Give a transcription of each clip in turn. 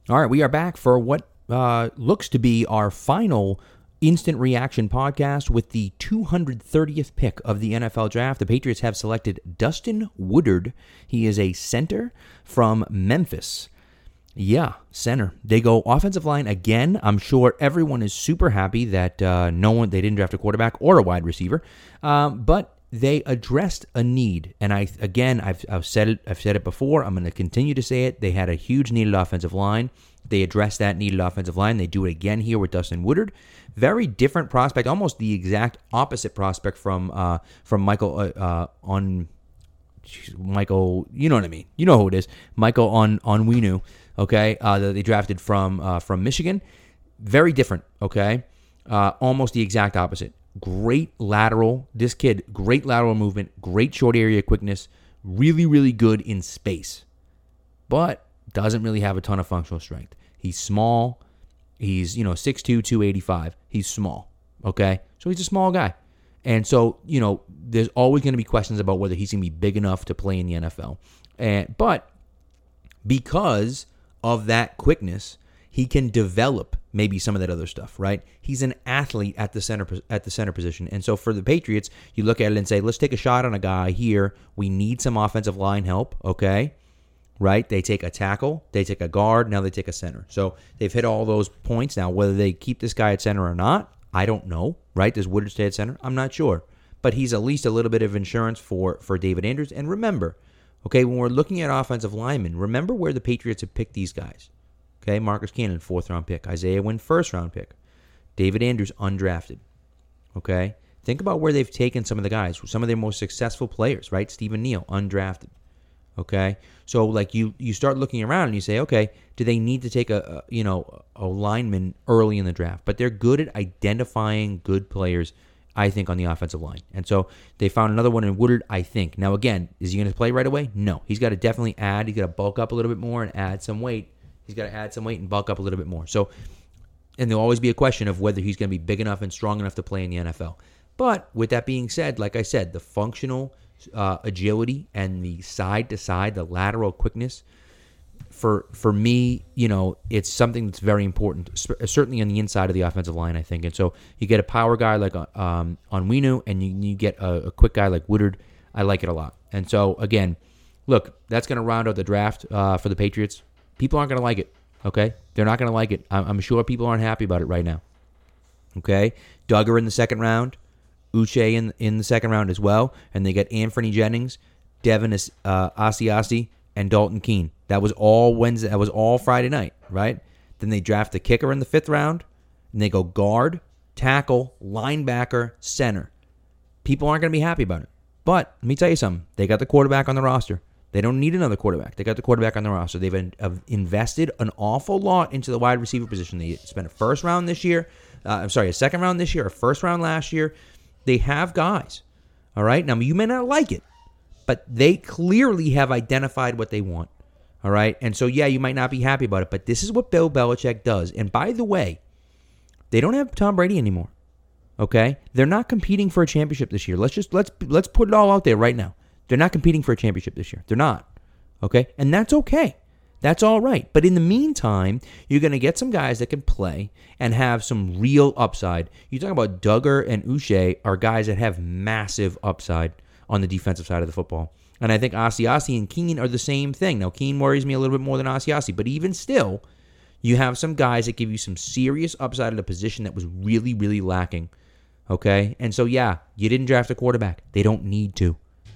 All right, we are back for what looks to be our final instant reaction podcast with the 230th pick of the NFL draft. The Patriots have selected Dustin Woodard. He is a center from Memphis. Yeah, center. They go offensive line again. I'm sure everyone is super happy that they didn't draft a quarterback or a wide receiver, but they addressed a need. And I've said it before. I'm going to continue to say it. They had a huge needed offensive line. They addressed that needed offensive line. They do it again here with Dustin Woodard. Very different prospect, almost the exact opposite prospect from Michael Michael. You know what I mean. You know who it is. Michael Onwenu. Okay, that they drafted from Michigan. Very different. Okay, almost the exact opposite. Great lateral. This kid, great lateral movement, great short area quickness, really, really good in space, but doesn't really have a ton of functional strength. He's small. He's 6'2", 285. He's small. Okay, so he's a small guy, and so there's always going to be questions about whether he's going to be big enough to play in the NFL. But because of that quickness, he can develop maybe some of that other stuff, right? He's an athlete at the center position. And so for the Patriots, you look at it and say, let's take a shot on a guy here. We need some offensive line help, okay? Right? They take a tackle, they take a guard, now they take a center. So they've hit all those points. Now, whether they keep this guy at center or not, I don't know, right? Does Woodard stay at center? I'm not sure. But he's at least a little bit of insurance for David Andrews. And remember, okay, when we're looking at offensive linemen, remember where the Patriots have picked these guys. Okay, Marcus Cannon, 4th-round pick. Isaiah Wynn, 1st-round pick. David Andrews, undrafted. Okay, think about where they've taken some of the guys, some of their most successful players, right? Stephen Neal, undrafted. Okay, so like you start looking around and you say, okay, do they need to take a lineman early in the draft? But they're good at identifying good players, I think, on the offensive line. And so they found another one in Woodard, I think. Now, again, is he going to play right away? No. He's got to definitely add. He's got to bulk up a little bit more and add some weight. He's got to add some weight and bulk up a little bit more. So, and there'll always be a question of whether he's going to be big enough and strong enough to play in the NFL. But with that being said, like I said, the functional agility and the side-to-side, the lateral quickness, for me, it's something that's very important, certainly on the inside of the offensive line, I think. And so you get a power guy like Onwenu, and you get a quick guy like Woodard. I like it a lot. And so, again, look, that's going to round out the draft for the Patriots. People aren't going to like it, okay? They're not going to like it. I'm sure people aren't happy about it right now, okay? Duggar in the 2nd round, Uche in the 2nd round as well, and they get Anthony Jennings, Devin Asiasi, and Dalton Keene. That was all Wednesday. That was all Friday night, right? Then they draft the kicker in the 5th round, and they go guard, tackle, linebacker, center. People aren't going to be happy about it. But let me tell you something. They got the quarterback on the roster. They don't need another quarterback. They got the quarterback on the roster. They've invested an awful lot into the wide receiver position. They spent a 1st round this year. A 2nd round this year, a 1st round last year. They have guys. All right? Now, you may not like it, but they clearly have identified what they want. All right? And so, yeah, you might not be happy about it, but this is what Bill Belichick does. And by the way, they don't have Tom Brady anymore. Okay? They're not competing for a championship this year. Let's put it all out there right now. They're not competing for a championship this year. They're not. Okay? And that's okay. That's all right. But in the meantime, you're going to get some guys that can play and have some real upside. You talk about Duggar and Uche are guys that have massive upside on the defensive side of the football. And I think Asiasi and Keene are the same thing. Now, Keene worries me a little bit more than Asiasi, but even still, you have some guys that give you some serious upside at a position that was really, really lacking. Okay? And so, yeah, you didn't draft a quarterback. They don't need to.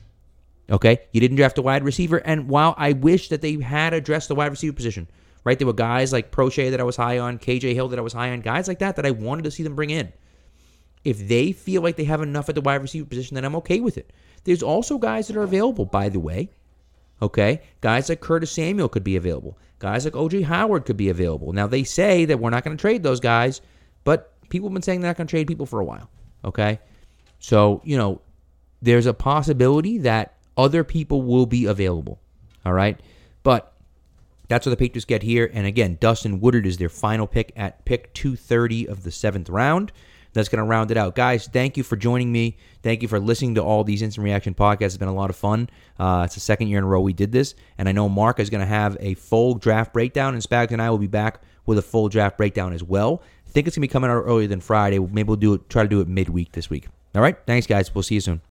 Okay? You didn't draft a wide receiver, and while I wish that they had addressed the wide receiver position, right? There were guys like Prochet that I was high on, KJ Hill that I was high on, guys like that I wanted to see them bring in. If they feel like they have enough at the wide receiver position, then I'm okay with it. There's also guys that are available, by the way. Okay? Guys like Curtis Samuel could be available. Guys like O.J. Howard could be available. Now, they say that we're not going to trade those guys, but people have been saying they're not going to trade people for a while. Okay? So, there's a possibility that other people will be available. All right? But that's what the Patriots get here. And again, Dustin Woodard is their final pick at pick 230 of the 7th round. that's going to round it out. Guys, thank you for joining me. Thank you for listening to all these Instant Reaction podcasts. It's been a lot of fun. It's the second year in a row we did this, and I know Mark is going to have a full draft breakdown, and Spags and I will be back with a full draft breakdown as well. I think it's going to be coming out earlier than Friday. Maybe we'll try to do it midweek this week. All right? Thanks, guys. We'll see you soon.